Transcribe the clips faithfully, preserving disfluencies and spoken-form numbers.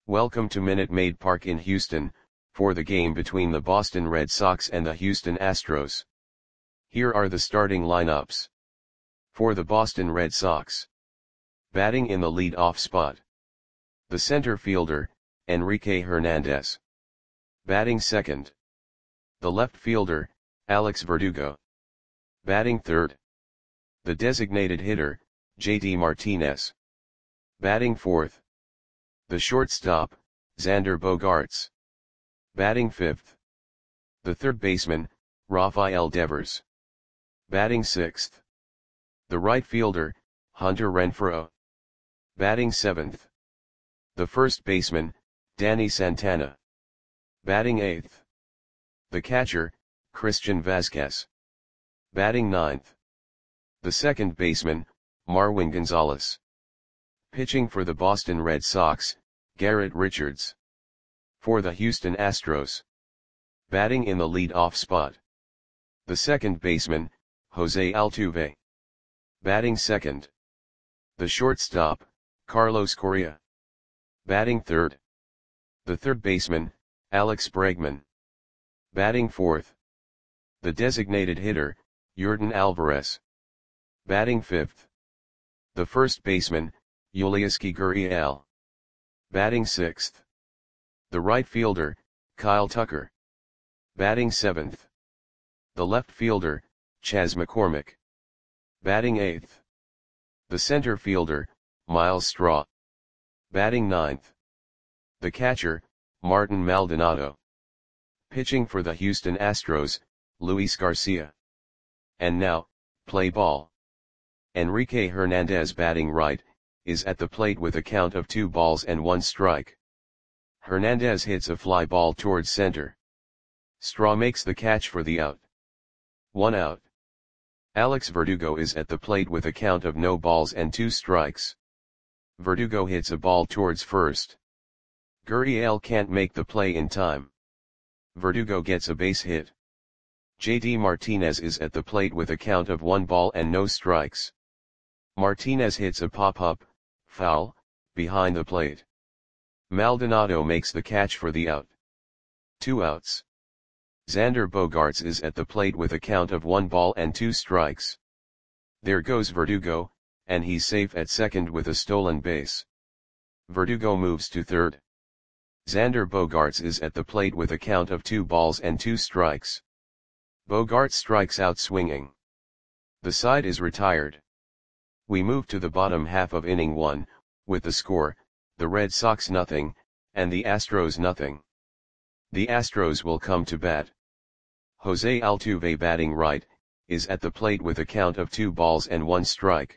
Welcome to Minute Maid Park in Houston, for the game between the Boston Red Sox and the Houston Astros. Here are the starting lineups. For the Boston Red Sox. Batting in the lead-off spot. The center fielder, Enrique Hernandez. Batting second. The left fielder, Alex Verdugo. Batting third. The designated hitter, J D Martinez. Batting fourth. The shortstop, Xander Bogaerts. Batting fifth. The third baseman, Rafael Devers. Batting sixth. The right fielder, Hunter Renfroe. Batting seventh. The first baseman, Danny Santana. Batting eighth. The catcher, Christian Vazquez. Batting ninth. The second baseman, Marwin Gonzalez. Pitching for the Boston Red Sox, Garrett Richards. For the Houston Astros. Batting in the lead-off spot. The second baseman, Jose Altuve. Batting second. The shortstop, Carlos Correa. Batting third. The third baseman, Alex Bregman. Batting fourth. The designated hitter, Yordan Alvarez. Batting fifth. The first baseman, Yulieski Gurriel. Batting sixth. The right fielder, Kyle Tucker. Batting seventh. The left fielder, Chas McCormick. Batting eighth. The center fielder, Myles Straw. Batting ninth. The catcher, Martin Maldonado. Pitching for the Houston Astros, Luis Garcia. And now, play ball. Enrique Hernandez, batting right, is at the plate with a count of two balls and one strike. Hernandez hits a fly ball towards center. Straw makes the catch for the out. One out. Alex Verdugo is at the plate with a count of no balls and two strikes. Verdugo hits a ball towards first. Gurriel can't make the play in time. Verdugo gets a base hit. J D Martinez is at the plate with a count of one ball and no strikes. Martinez hits a pop-up, foul, behind the plate. Maldonado makes the catch for the out. Two outs. Xander Bogaerts is at the plate with a count of one ball and two strikes. There goes Verdugo, and he's safe at second with a stolen base. Verdugo moves to third. Xander Bogaerts is at the plate with a count of two balls and two strikes. Bogaerts strikes out swinging. The side is retired. We move to the bottom half of inning one, with the score, the Red Sox nothing, and the Astros nothing. The Astros will come to bat. Jose Altuve, batting right, is at the plate with a count of two balls and one strike.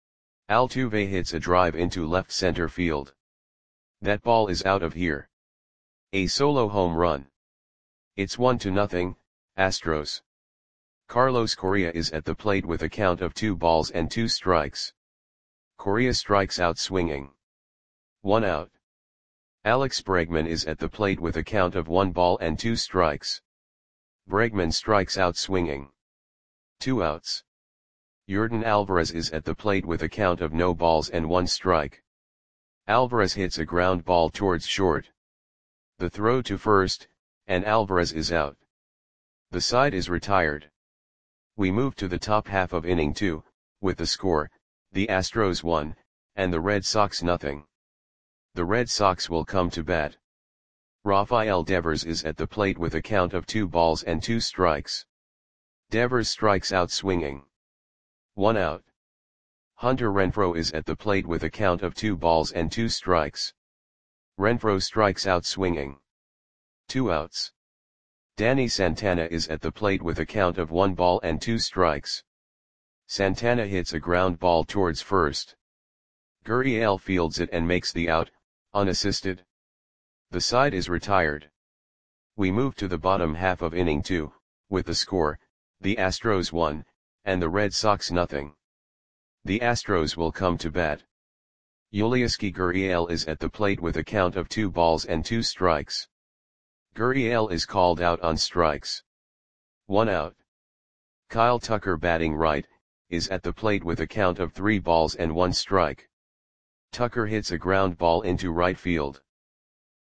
Altuve hits a drive into left center field. That ball is out of here. A solo home run. It's one to nothing, Astros. Carlos Correa is at the plate with a count of two balls and two strikes. Correa strikes out swinging. One out. Alex Bregman is at the plate with a count of one ball and two strikes. Bregman strikes out swinging. Two outs. Yordan Alvarez is at the plate with a count of no balls and one strike. Alvarez hits a ground ball towards short. The throw to first, and Alvarez is out. The side is retired. We move to the top half of inning two, with the score, the Astros one, and the Red Sox nothing. The Red Sox will come to bat. Rafael Devers is at the plate with a count of two balls and two strikes. Devers strikes out swinging. One out. Hunter Renfroe is at the plate with a count of two balls and two strikes. Renfroe strikes out swinging. Two outs. Danny Santana is at the plate with a count of one ball and two strikes. Santana hits a ground ball towards first. Gurriel fields it and makes the out, unassisted. The side is retired. We move to the bottom half of inning two, with the score, the Astros one, and the Red Sox nothing. The Astros will come to bat. Yulieski Gurriel is at the plate with a count of two balls and two strikes. Gurriel is called out on strikes. One out. Kyle Tucker, batting right, is at the plate with a count of three balls and one strike. Tucker hits a ground ball into right field.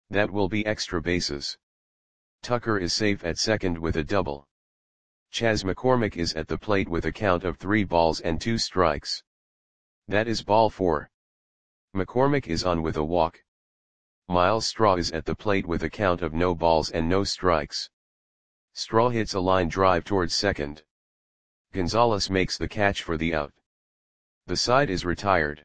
That will be extra bases. Tucker is safe at second with a double. Chas McCormick is at the plate with a count of three balls and two strikes. That is ball four. McCormick is on with a walk. Miles Straw is at the plate with a count of no balls and no strikes. Straw hits a line drive towards second. Gonzalez makes the catch for the out. The side is retired.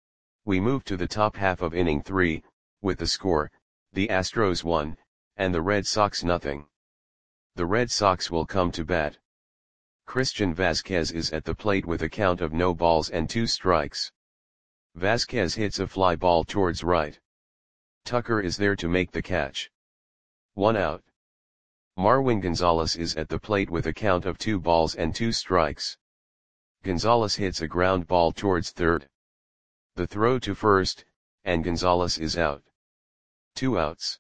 We move to the top half of inning three, with the score, the Astros one, and the Red Sox nothing. The Red Sox will come to bat. Christian Vazquez is at the plate with a count of no balls and two strikes. Vazquez hits a fly ball towards right. Tucker is there to make the catch. One out. Marwin Gonzalez is at the plate with a count of two balls and two strikes. Gonzalez hits a ground ball towards third. The throw to first, and Gonzalez is out. Two outs.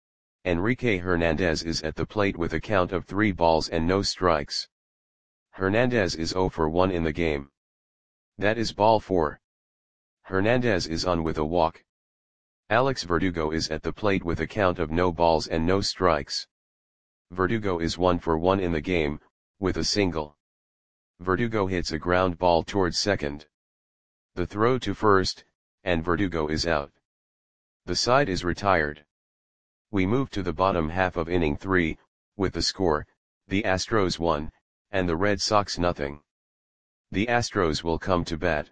Enrique Hernandez is at the plate with a count of three balls and no strikes. Hernandez is zero for one in the game. That is ball four. Hernandez is on with a walk. Alex Verdugo is at the plate with a count of no balls and no strikes. Verdugo is one for one in the game, with a single. Verdugo hits a ground ball towards second. The throw to first, and Verdugo is out. The side is retired. We move to the bottom half of inning three, with the score, the Astros one, and the Red Sox nothing. The Astros will come to bat.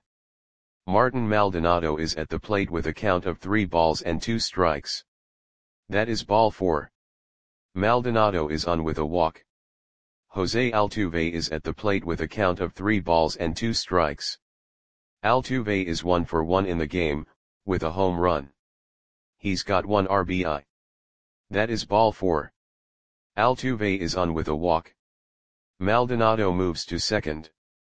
Martin Maldonado is at the plate with a count of three balls and two strikes. That is ball four. Maldonado is on with a walk. Jose Altuve is at the plate with a count of three balls and two strikes. Altuve is one for one in the game, with a home run. He's got one R B I. That is ball four. Altuve is on with a walk. Maldonado moves to second.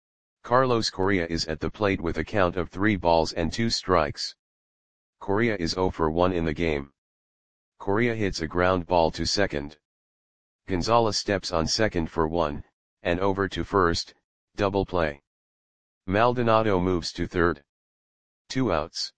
Carlos Correa is at the plate with a count of three balls and two strikes. Correa is zero for one in the game. Correa hits a ground ball to second. Gonzalez steps on second for one, and over to first, double play. Maldonado moves to third. Two outs.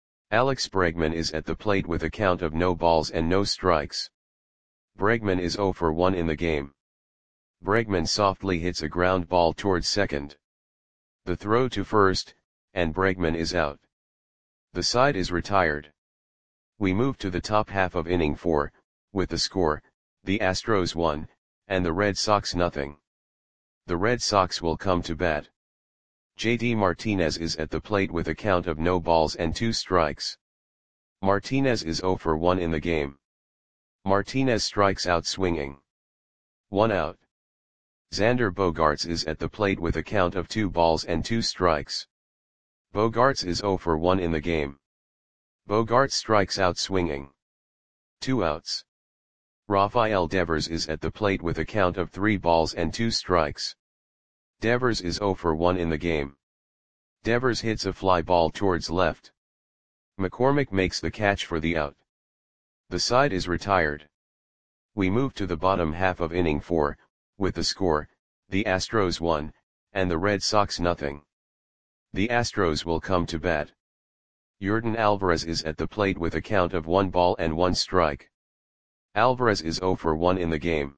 Alex Bregman is at the plate with a count of no balls and no strikes. Bregman is zero for one in the game. Bregman softly hits a ground ball towards second. The throw to first, and Bregman is out. The side is retired. We move to the top half of inning four, with the score, the Astros one, and the Red Sox nothing. The Red Sox will come to bat. J D Martinez is at the plate with a count of no balls and two strikes. Martinez is zero for one in the game. Martinez strikes out swinging. One out. Xander Bogaerts is at the plate with a count of two balls and two strikes. Bogaerts is zero for one in the game. Bogaerts strikes out swinging. Two outs. Rafael Devers is at the plate with a count of three balls and two strikes. Devers is zero for one in the game. Devers hits a fly ball towards left. McCormick makes the catch for the out. The side is retired. We move to the bottom half of inning four, with the score, the Astros one, and the Red Sox nothing. The Astros will come to bat. Yordan Alvarez is at the plate with a count of one ball and one strike. Alvarez is zero for one in the game.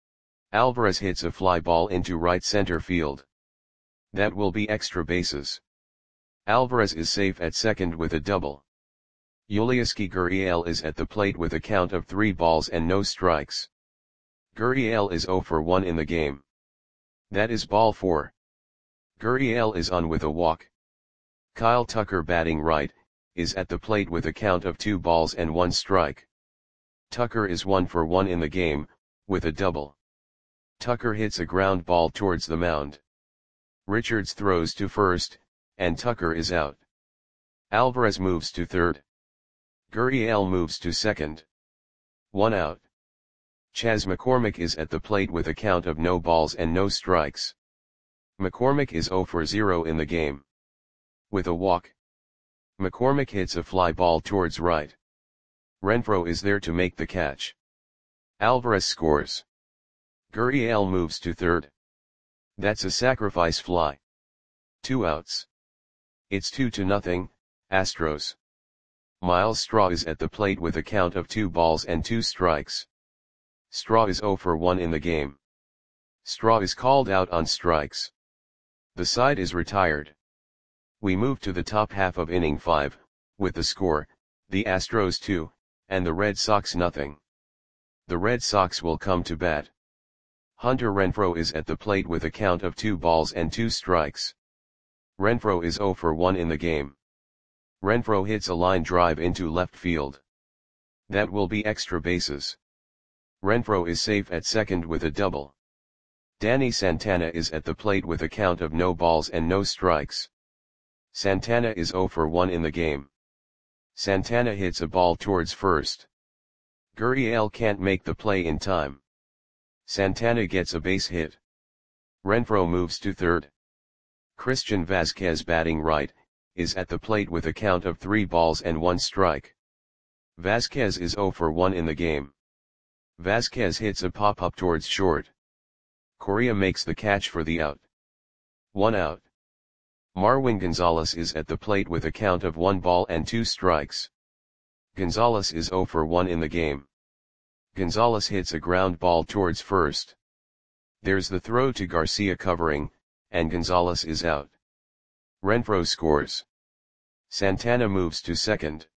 Alvarez hits a fly ball into right center field. That will be extra bases. Alvarez is safe at second with a double. Yulieski Gurriel is at the plate with a count of three balls and no strikes. Gurriel is zero for one in the game. That is ball four. Gurriel is on with a walk. Kyle Tucker, batting right, is at the plate with a count of two balls and one strike. Tucker is one for one in the game, with a double. Tucker hits a ground ball towards the mound. Richards throws to first, and Tucker is out. Alvarez moves to third. Gurriel moves to second. One out. Chas McCormick is at the plate with a count of no balls and no strikes. McCormick is zero for zero in the game. With a walk. McCormick hits a fly ball towards right. Renfroe is there to make the catch. Alvarez scores. Gurriel moves to third. That's a sacrifice fly. Two outs. It's two to nothing, Astros. Miles Straw is at the plate with a count of two balls and two strikes. Straw is zero for one in the game. Straw is called out on strikes. The side is retired. We move to the top half of inning five, with the score, the Astros two, and the Red Sox nothing. The Red Sox will come to bat. Hunter Renfroe is at the plate with a count of two balls and two strikes. Renfroe is zero for one in the game. Renfroe hits a line drive into left field. That will be extra bases. Renfroe is safe at second with a double. Danny Santana is at the plate with a count of no balls and no strikes. Santana is zero for one in the game. Santana hits a ball towards first. Gurriel can't make the play in time. Santana gets a base hit. Renfroe moves to third. Christian Vasquez, batting right, is at the plate with a count of three balls and one strike. Vasquez is zero for one in the game. Vasquez hits a pop-up towards short. Correa makes the catch for the out. One out. Marwin Gonzalez is at the plate with a count of one ball and two strikes. Gonzalez is zero for one in the game. Gonzalez hits a ground ball towards first. There's the throw to Garcia covering, and Gonzalez is out. Renfroe scores. Santana moves to second.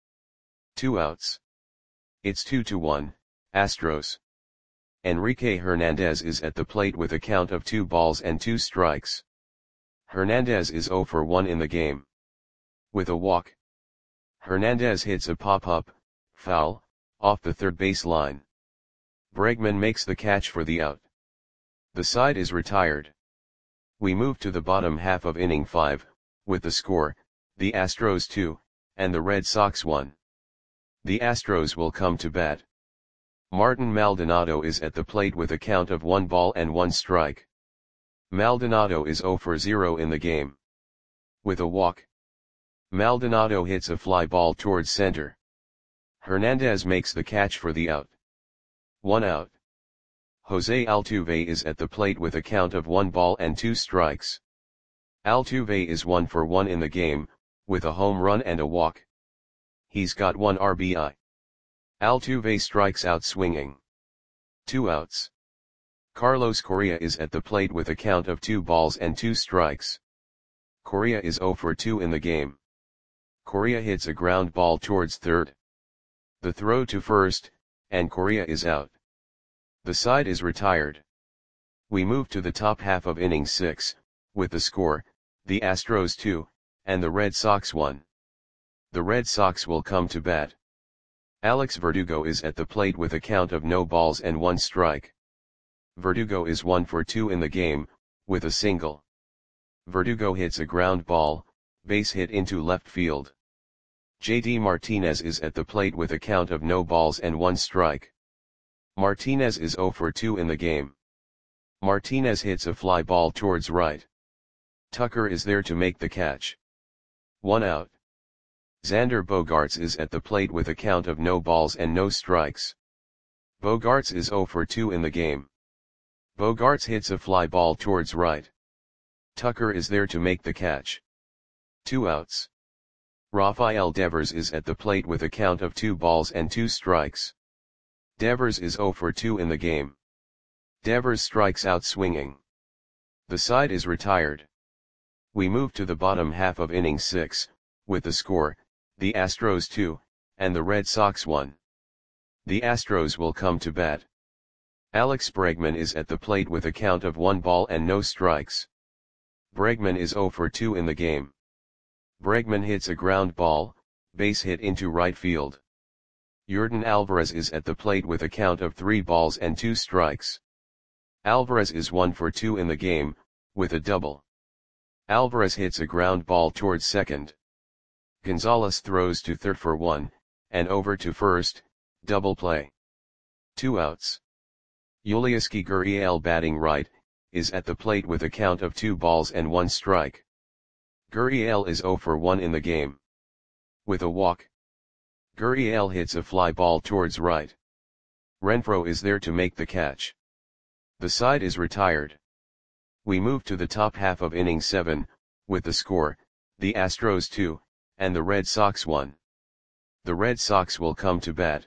Two outs. It's two to one, Astros. Enrique Hernandez is at the plate with a count of two balls and two strikes. Hernandez is zero for one in the game. With a walk. Hernandez hits a pop-up, foul, off the third base line. Bregman makes the catch for the out. The side is retired. We move to the bottom half of inning five, with the score, the Astros two, and the Red Sox one. The Astros will come to bat. Martin Maldonado is at the plate with a count of one ball and one strike. Maldonado is zero for zero in the game. With a walk. Maldonado hits a fly ball towards center. Hernandez makes the catch for the out. One out. Jose Altuve is at the plate with a count of one ball and two strikes. Altuve is one for one in the game, with a home run and a walk. He's got one R B I. Altuve strikes out swinging. Two outs. Carlos Correa is at the plate with a count of two balls and two strikes. Correa is zero for two in the game. Correa hits a ground ball towards third. The throw to first, and Correa is out. The side is retired. We move to the top half of inning six, with the score, the Astros two, and the Red Sox one. The Red Sox will come to bat. Alex Verdugo is at the plate with a count of no balls and one strike. Verdugo is one for two in the game, with a single. Verdugo hits a ground ball, base hit into left field. J D Martinez is at the plate with a count of no balls and one strike. Martinez is zero for two in the game. Martinez hits a fly ball towards right. Tucker is there to make the catch. One out. Xander Bogaerts is at the plate with a count of no balls and no strikes. Bogaerts is zero for two in the game. Bogaerts hits a fly ball towards right. Tucker is there to make the catch. Two outs. Rafael Devers is at the plate with a count of two balls and two strikes. Devers is zero for two in the game. Devers strikes out swinging. The side is retired. We move to the bottom half of inning six, with the score, the Astros two, and the Red Sox one. The Astros will come to bat. Alex Bregman is at the plate with a count of one ball and no strikes. Bregman is zero for two in the game. Bregman hits a ground ball, base hit into right field. Yordan Alvarez is at the plate with a count of three balls and two strikes. Alvarez is one for two in the game, with a double. Alvarez hits a ground ball towards second. Gonzalez throws to third for one, and over to first, double play. Two outs. Yulieski Gurriel, batting right, is at the plate with a count of two balls and one strike. Gurriel is zero for one in the game. With a walk. Gurriel hits a fly ball towards right. Renfroe is there to make the catch. The side is retired. We move to the top half of inning seven, with the score, the Astros two, and the Red Sox one. The Red Sox will come to bat.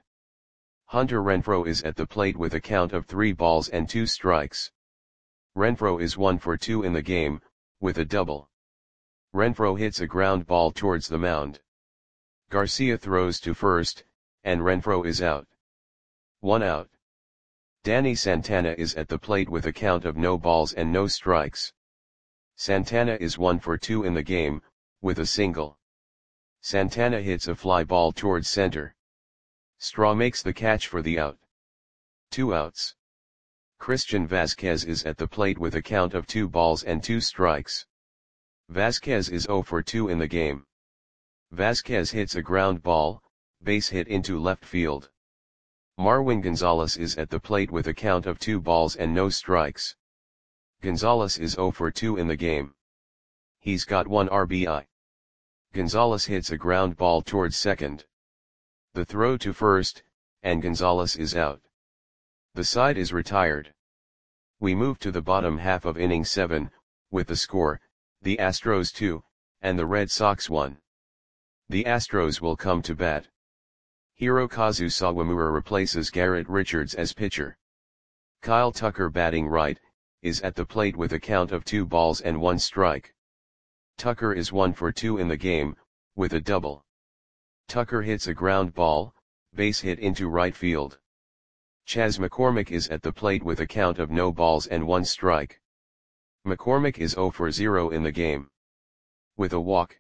Hunter Renfroe is at the plate with a count of three balls and two strikes. Renfroe is one for two in the game, with a double. Renfroe hits a ground ball towards the mound. Garcia throws to first, and Renfroe is out. One out. Danny Santana is at the plate with a count of no balls and no strikes. Santana is one for two in the game, with a single. Santana hits a fly ball towards center. Straw makes the catch for the out. Two outs. Christian Vasquez is at the plate with a count of two balls and two strikes. Vasquez is zero for two in the game. Vasquez hits a ground ball, base hit into left field. Marwin Gonzalez is at the plate with a count of two balls and no strikes. Gonzalez is zero for two in the game. He's got one R B I. Gonzalez hits a ground ball towards second. The throw to first, and Gonzalez is out. The side is retired. We move to the bottom half of inning seven, with the score, the Astros two, and the Red Sox one. The Astros will come to bat. Hirokazu Sawamura replaces Garrett Richards as pitcher. Kyle Tucker, batting right, is at the plate with a count of two balls and one strike. Tucker is one for two in the game, with a double. Tucker hits a ground ball, base hit into right field. Chas McCormick is at the plate with a count of no balls and one strike. McCormick is zero for zero in the game. With a walk.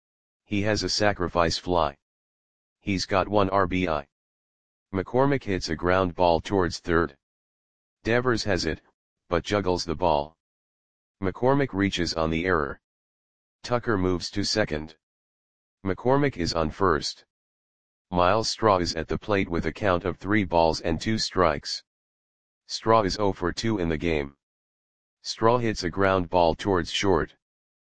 He has a sacrifice fly. He's got one R B I. McCormick hits a ground ball towards third. Devers has it, but juggles the ball. McCormick reaches on the error. Tucker moves to second. McCormick is on first. Miles Straw is at the plate with a count of three balls and two strikes. Straw is zero for two in the game. Straw hits a ground ball towards short.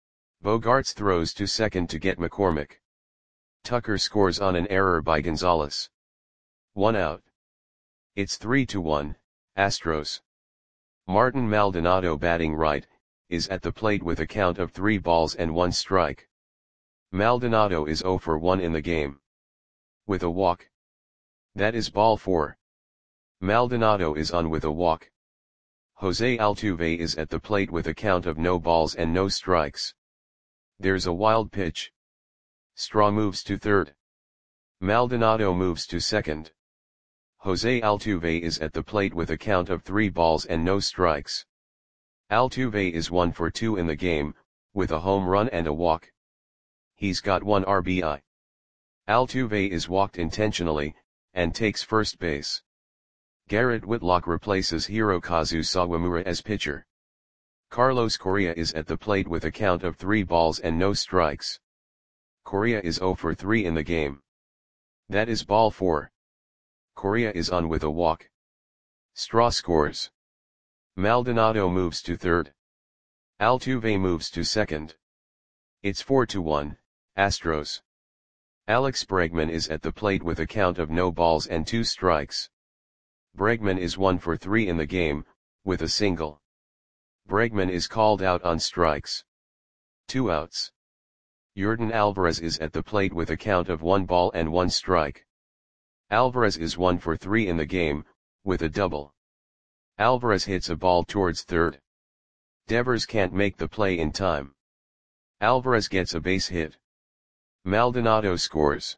Bogarts throws to second to get McCormick. Tucker scores on an error by Gonzalez. One out. It's three to one, Astros. Martin Maldonado, batting right, is at the plate with a count of three balls and one strike. Maldonado is zero for one in the game. With a walk. That is ball four. Maldonado is on with a walk. Jose Altuve is at the plate with a count of no balls and no strikes. There's a wild pitch. Straw moves to third. Maldonado moves to second. Jose Altuve is at the plate with a count of three balls and no strikes. Altuve is one for two in the game, with a home run and a walk. He's got one R B I. Altuve is walked intentionally, and takes first base. Garrett Whitlock replaces Hirokazu Sawamura as pitcher. Carlos Correa is at the plate with a count of three balls and no strikes. Correa is zero for three in the game. That is ball four. Correa is on with a walk. Straw scores. Maldonado moves to third. Altuve moves to second. It's four to one, Astros. Alex Bregman is at the plate with a count of no balls and two strikes. Bregman is one for three in the game, with a single. Bregman is called out on strikes. Two outs. Yordan Alvarez is at the plate with a count of one ball and one strike. Alvarez is one for three in the game, with a double. Alvarez hits a ball towards third. Devers can't make the play in time. Alvarez gets a base hit. Maldonado scores.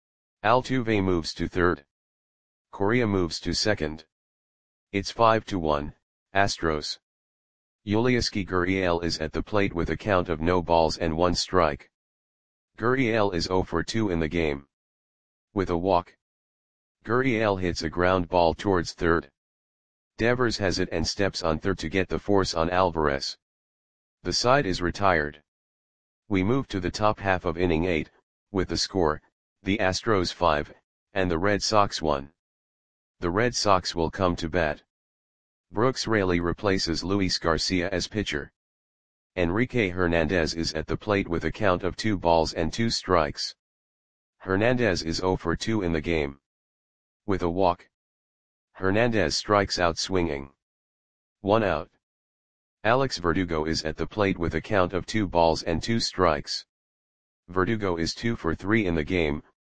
Altuve moves to third. Correa moves to second. It's five to one, Astros. Yulieski Gurriel is at the plate with a count of no balls and one strike. Gurriel is zero for two in the game. With a walk. Gurriel hits a ground ball towards third. Devers has it and steps on third to get the force on Alvarez. The side is retired. We move to the top half of inning eight, with the score, the Astros five, and the Red Sox one. The Red Sox will come to bat. Brooks Raley replaces Luis Garcia as pitcher. Enrique Hernandez is at the plate with a count of two balls and two strikes. Hernandez is zero for two in the game. With a walk. Hernandez strikes out swinging. One out. Alex Verdugo is at the plate with a count of two balls and two strikes. Verdugo is two for three in the game,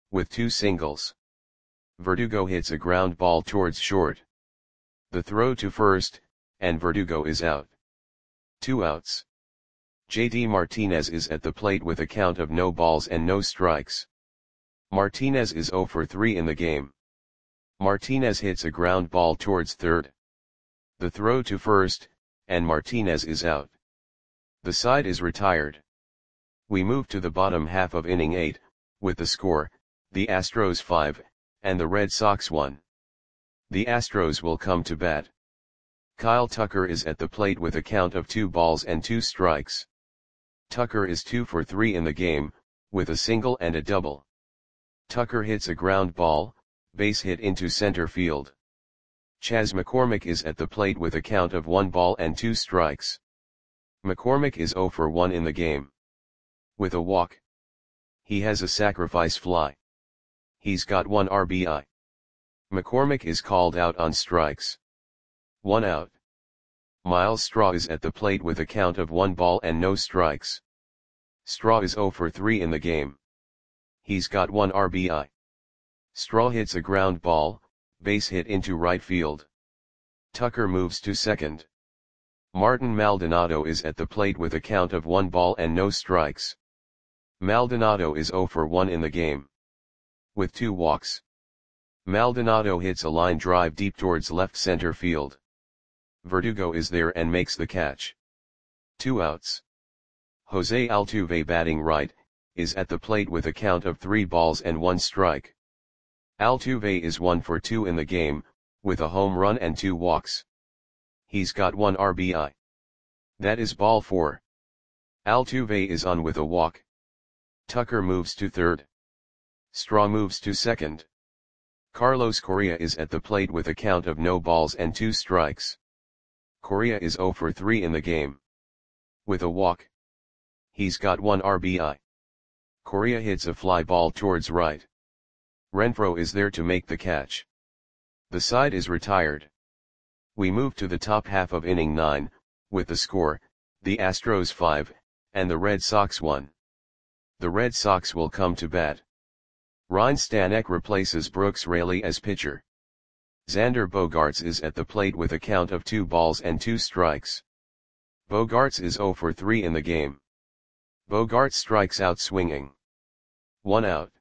with two singles. Verdugo hits a ground ball towards short. The throw to first, and Verdugo is out. Two outs. J D Martinez is at the plate with a count of no balls and no strikes. Martinez is zero for three in the game. Martinez hits a ground ball towards third. The throw to first, and Martinez is out. The side is retired. We move to the bottom half of inning eight, with the score, the Astros five, and the Red Sox one. The Astros will come to bat. Kyle Tucker is at the plate with a count of two balls and two strikes. Tucker is two for three in the game, with a single and a double. Tucker hits a ground ball, base hit into center field. Chas McCormick is at the plate with a count of one ball and two strikes. McCormick is zero for one in the game. With a walk. He has a sacrifice fly. He's got one R B I. McCormick is called out on strikes. One out. Miles Straw is at the plate with a count of one ball and no strikes. Straw is zero for three in the game. He's got one R B I. Straw hits a ground ball, base hit into right field. Tucker moves to second. Martin Maldonado is at the plate with a count of one ball and no strikes. Maldonado is zero for one in the game. With two walks. Maldonado hits a line drive deep towards left center field. Verdugo is there and makes the catch. Two outs. Jose Altuve, batting right, is at the plate with a count of three balls and one strike. Altuve is one for two in the game, with a home run and two walks. He's got one R B I. That is ball four. Altuve is on with a walk. Tucker moves to third. Straw moves to second. Carlos Correa is at the plate with a count of no balls and two strikes. Correa is zero for three in the game. With a walk. He's got one R B I. Correa hits a fly ball towards right. Renfroe is there to make the catch. The side is retired. We move to the top half of inning nine, with the score, the Astros five, and the Red Sox one. The Red Sox will come to bat. Ryan Stanek replaces Brooks Raley as pitcher. Xander Bogaerts is at the plate with a count of two balls and two strikes. Bogaerts is zero for three in the game. Bogaerts strikes out swinging. One out.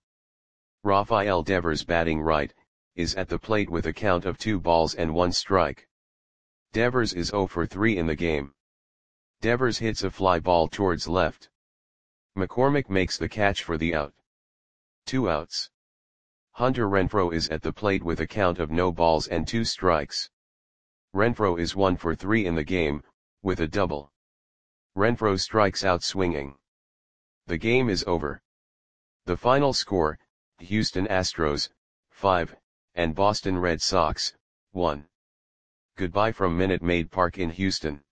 Rafael Devers, batting right, is at the plate with a count of two balls and one strike. Devers is zero for three in the game. Devers hits a fly ball towards left. McCormick makes the catch for the out. Two outs. Hunter Renfroe is at the plate with a count of no balls and two strikes. Renfroe is one for three in the game, with a double. Renfroe strikes out swinging. The game is over. The final score, Houston Astros, five, and Boston Red Sox, one. Goodbye from Minute Maid Park in Houston.